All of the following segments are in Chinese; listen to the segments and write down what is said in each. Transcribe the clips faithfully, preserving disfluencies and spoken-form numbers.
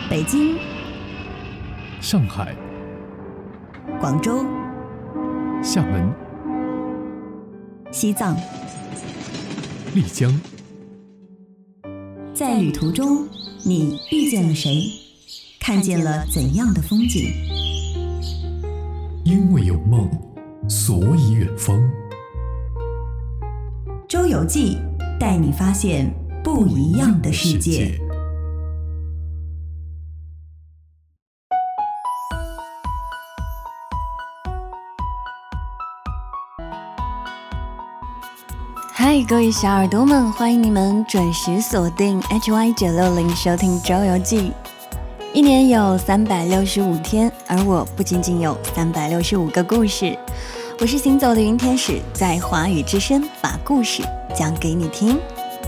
北京、 上海、 广州、 厦门、 西藏， 丽江。 在旅途中，你遇见了谁？看见了怎样的风景？ 因为有梦，所以远方。 周游记带你发现不一样的世界。嗨，各位小耳朵们，欢迎你们准时锁定 H Y 九六零收听周游记。一年有三百六十五天，而我不仅仅有三百六十五个故事。我是行走的云天使，在华语之声把故事讲给你听。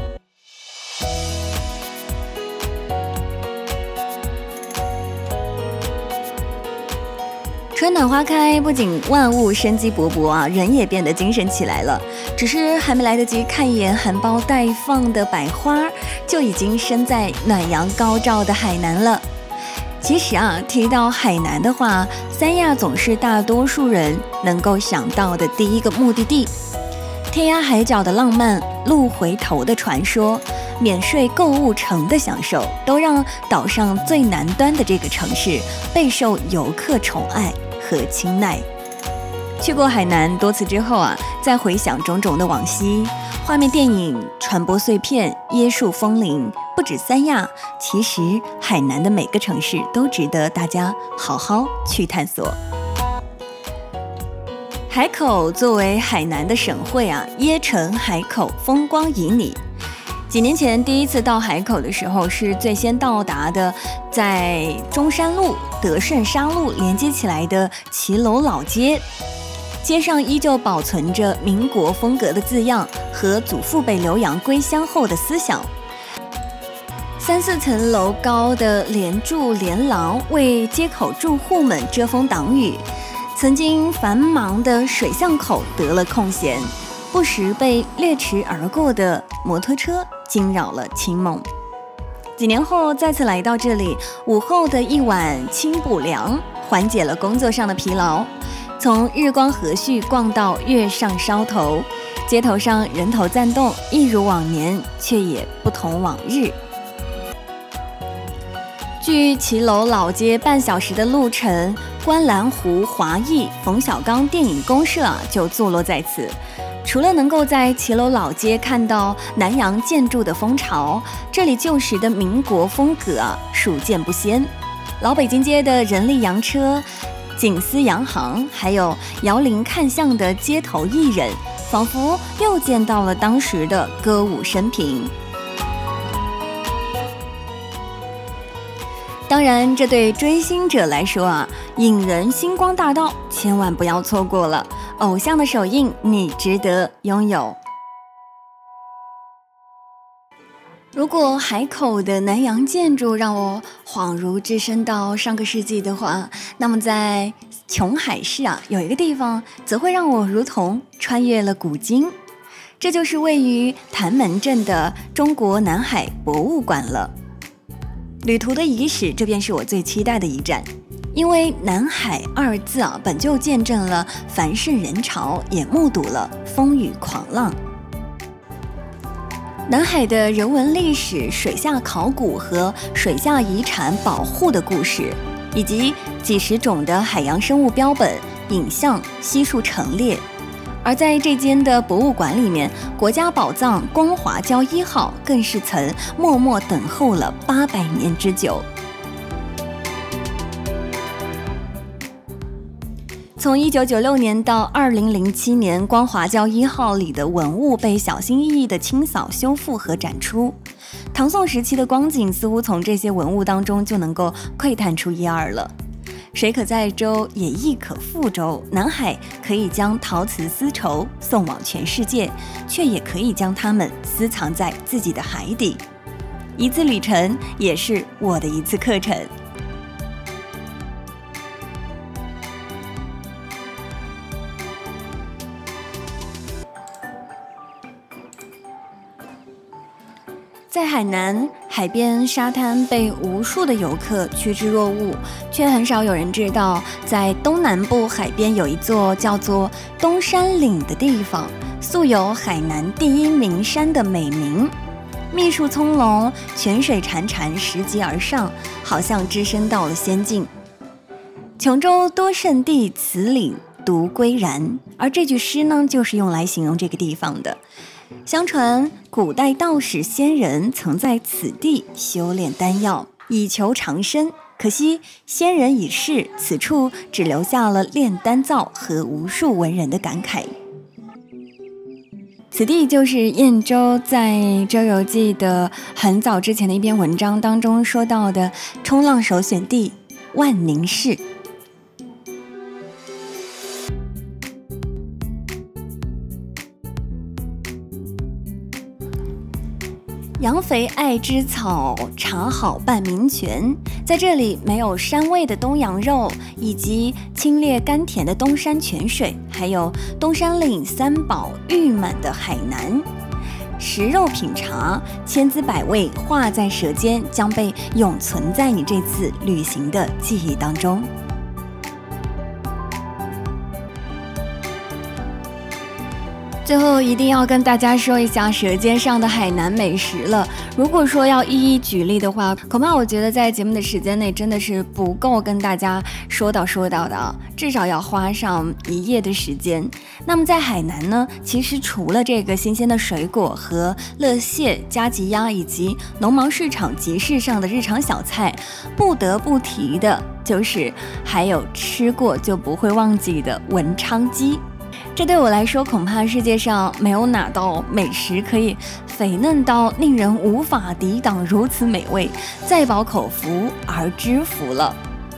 春暖花开，不仅万物生机勃勃啊，人也变得精神起来了。只是还没来得及看一眼含苞待放的百花，就已经身在暖阳高照的海南了。其实啊，提到海南的话，三亚总是大多数人能够想到的第一个目的地。天涯海角的浪漫，路回头的传说，免税购物城的享受，都让岛上最南端的这个城市备受游客宠爱和青睐。去过海南多次之后啊，再回想种种的往昔，画面电影、传播碎片、椰树风铃，不止三亚，其实海南的每个城市都值得大家好好去探索。海口作为海南的省会啊，椰城海口风光旖旎。几年前第一次到海口的时候，是最先到达的在中山路、德胜沙路连接起来的骑楼老街，街上依旧保存着民国风格的字样和祖父辈留洋归乡后的思想。三四层楼高的连柱连廊为街口住户们遮风挡雨，曾经繁忙的水巷口得了空闲，不时被掠驰而过的摩托车惊扰了清梦。几年后再次来到这里，午后的一碗清补凉缓解了工作上的疲劳。从日光和煦逛到月上梢头，街头上人头攒动，一如往年，却也不同往日。距骑楼老街半小时的路程，观澜湖华裔冯小刚电影公社啊就坐落在此。除了能够在骑楼老街看到南洋建筑的风潮，这里旧时的民国风格啊数见不鲜。老北京街的人力洋车、锦丝洋行，还有摇铃看相的街头艺人，仿佛又见到了当时的歌舞升平。当然，这对追星者来说啊，影人星光大道千万不要错过了，偶像的手印你值得拥有。如果海口的南洋建筑让我恍如置身到上个世纪的话，那么在琼海市啊，有一个地方则会让我如同穿越了古今，这就是位于潭门镇的中国南海博物馆了。旅途的伊始，这便是我最期待的一站，因为南海二字啊，本就见证了繁盛人潮，也目睹了风雨狂浪。南海的人文历史、水下考古和水下遗产保护的故事，以及几十种的海洋生物标本、影像悉数陈列。而在这间的博物馆里面，国家宝藏光华礁一号更是曾默默等候了八百年之久。从一九九六年到二零零七年，光华礁一号里的文物被小心翼翼地清扫、修复和展出。唐宋时期的光景似乎从这些文物当中就能够窥探出一二了。水可载舟，也亦可覆舟。南海可以将陶瓷丝绸送往全世界，却也可以将它们私藏在自己的海底。一次旅程，也是我的一次课程。 在海南，海边沙滩被无数的游客趋之若鹜，却很少有人知道，在东南部海边有一座叫做东山岭的地方，素有海南第一名山的美名。密树葱茏，泉水潺潺，拾级而上，好像置身到了仙境。琼州多胜地，此岭独归然。而这句诗呢，就是用来形容这个地方的。相传古代道士仙人曾在此地修炼丹药，以求长生，可惜仙人已逝，此处只留下了炼丹灶和无数文人的感慨。此地就是晏州在《周游记》的很早之前的一篇文章当中说到的冲浪首选地万宁市。养肥爱之草，茶好伴名泉。在这里没有膻味的东洋肉，以及清冽甘甜的东山泉水，还有东山岭三宝誉满的海南。食肉品茶，千滋百味化在舌尖，将被永存在你这次旅行的记忆当中。最后一定要跟大家说一下舌尖上的海南美食了。如果说要一一举例的话，恐怕我觉得在节目的时间内真的是不够跟大家说到说到的啊，至少要花上一夜的时间。那么在海南呢，其实除了这个新鲜的水果和乐蟹、加吉鸭以及农贸市场集市上的日常小菜，不得不提的就是还有吃过就不会忘记的文昌鸡。这对我来说，恐怕世界上没有哪道美食可以肥嫩到令人无法抵挡如此美味，再饱口福而知福了。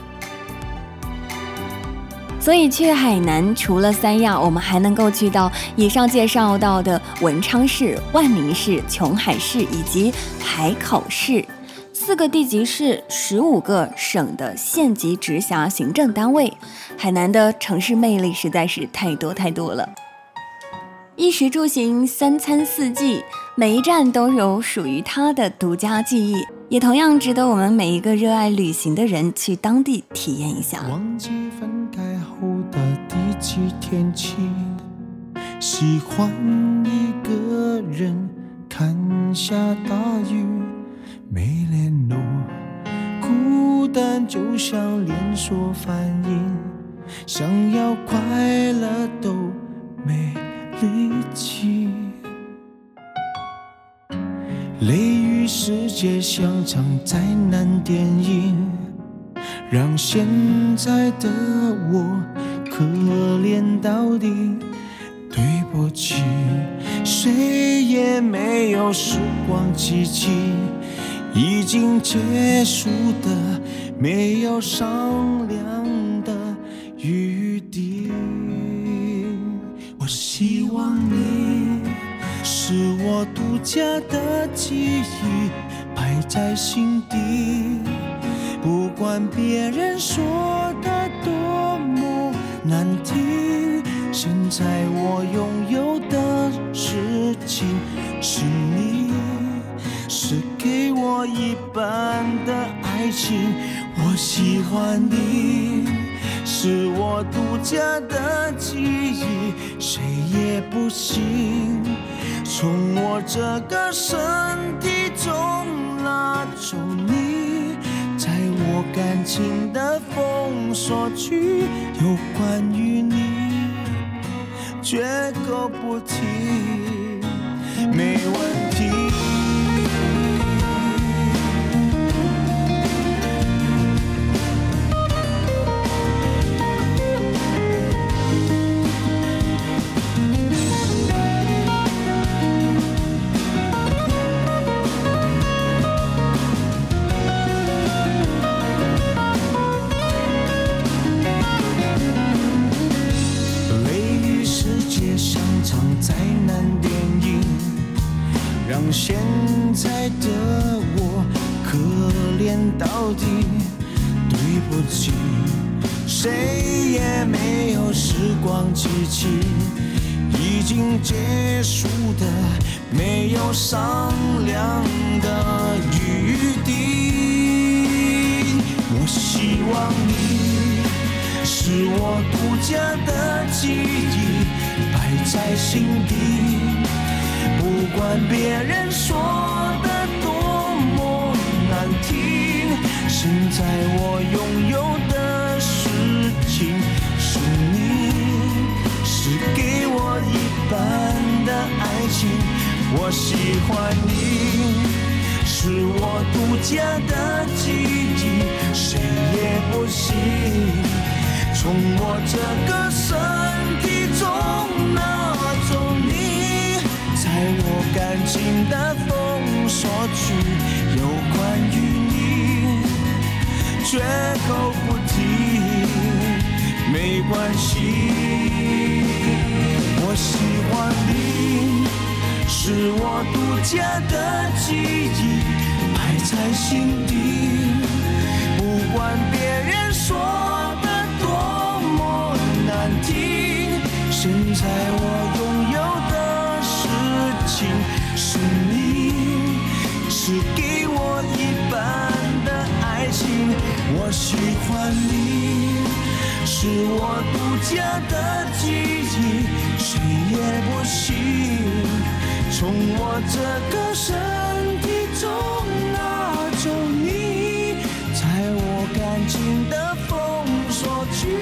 所以去海南除了三亚，我们还能够去到以上介绍到的文昌市、万宁市、琼海市以及海口市。四个地级市，十五个省的县级直辖行政单位，海南的城市魅力实在是太多太多了。衣食住行，三餐四季，每一站都有属于它的独家记忆，也同样值得我们每一个热爱旅行的人去当地体验一下。 忘记分开后的第几天起，喜欢一个人看下大雨，没联络，孤单就像连锁反应，想要快乐都没力气。雷雨世界像场灾难电影，让现在的我可怜到底。对不起，谁也没有时光机器，已经结束的没有商量的余地。我希望你是我独家的记忆，摆在心底，不管别人说的多么难听，现在我拥有的事情是你，是给我一半的爱情。我喜欢你，是我独家的记忆，谁也不行从我这个身体中拉走你，在我感情的封锁区，有关于你绝口不提，没问题。灾难电影让现在的我可怜到底。对不起，谁也没有时光机器，已经结束的没有商量的余地。我希望你是我独家的记忆，摆在心底，不管别人说的多么难听，现在我拥有的事情是你，是给我一半的爱情。我喜欢你，是我独家的记忆，谁也不行从我这个身体中拿走你。在我感情的封锁区，有关于你绝口不提，没关系。我喜欢你，是我独家的记忆，摆在心底，不管别人说的多么难听，现在我拥有的事情是你，是给我一半的爱情。我喜欢你，是我独家的记忆，谁也不行从我这个身体中拿走你，在我感情的封锁区，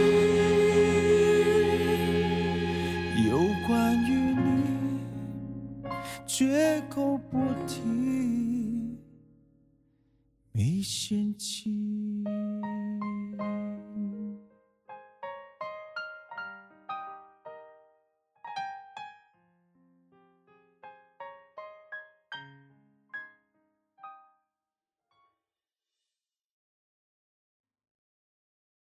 有关于你绝口不提，没嫌弃。